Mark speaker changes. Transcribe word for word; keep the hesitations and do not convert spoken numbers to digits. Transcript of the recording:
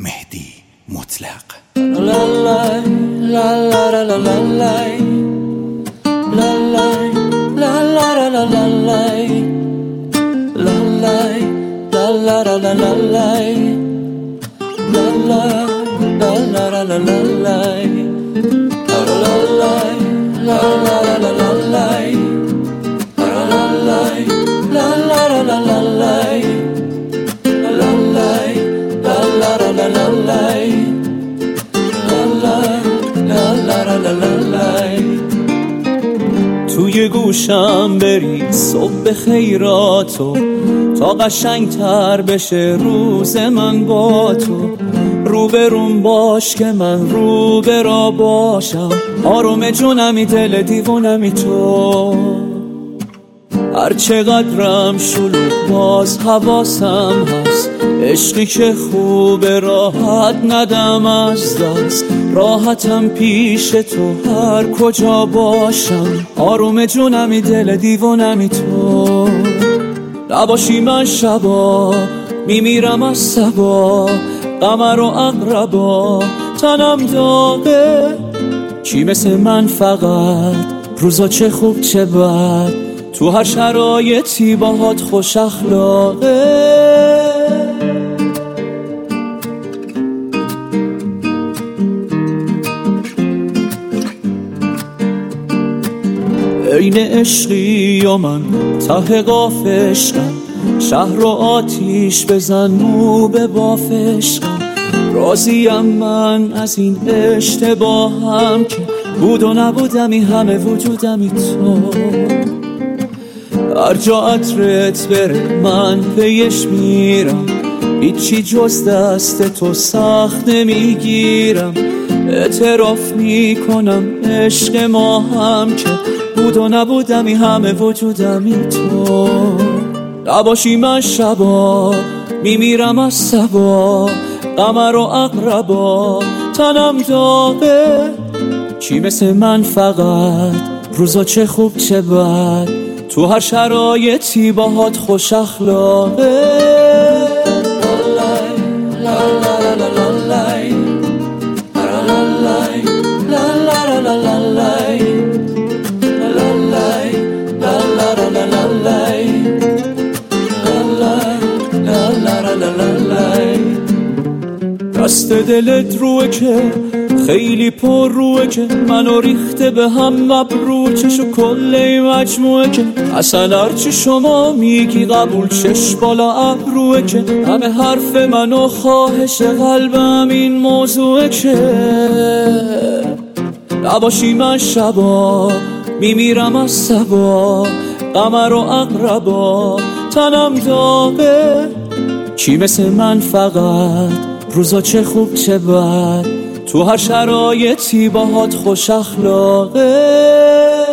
Speaker 1: مهدی مطلق.
Speaker 2: لا لا لا لا لا لا لا لا لا لا لا لا
Speaker 3: توی گوشم بری صبح خیراتو تا قشنگ تر بشه روز من با تو. روبروم باش که من روبرا باشم، آروم جونمی دل دیوونمی تو. هر چقدرم شلوغ باز حواسم هست، عشقی که خوبه راحت ندم از دست. راحتم پیش تو هر کجا باشم، آروم جونمی دل دیوونمی تو. نباشی من شبا میمیرم از صبا، قمر و اقربا تنم داغه. چی مثل من فقط روزا چه خوب چه بد، تو هر شرایطی باهات خوش اخلاقه. عین عشقی و من ته قاف عشقم، شهر رو آتیش بزن مو به باف عشقم. راضیم من از این اشتباهم که بود و نبودمی همه وجودمی تو. هر جا عطرت بره من پیش میرم، هیچی جز دست تو سخت نمیگیرم. اعتراف میکنم عشق ما هم که بود و نبودمی همه وجودمی تو. نباشی من شبا میمیرم از صبا، قمر و اقربا تنم داغه. چی مثل من فقط روزا چه خوب چه بد، تو هر شرایطی باهات خوش اخلاقه. دست دلت روه که خیلی پر روه که منو ریخته به هم مبرو. چشو کله مجموعه که اصلا هرچی شما میگی قبول. چش بالا ابروه که همه حرف منو خواهش قلبم این موضوعه که نباشی من شبا میمیرم از صبا، قمر و اقربا تنم داغه. چی مثل من فقط روزا چه خوب چه بد، تو هر شرایطی باهات خوش اخلاقه.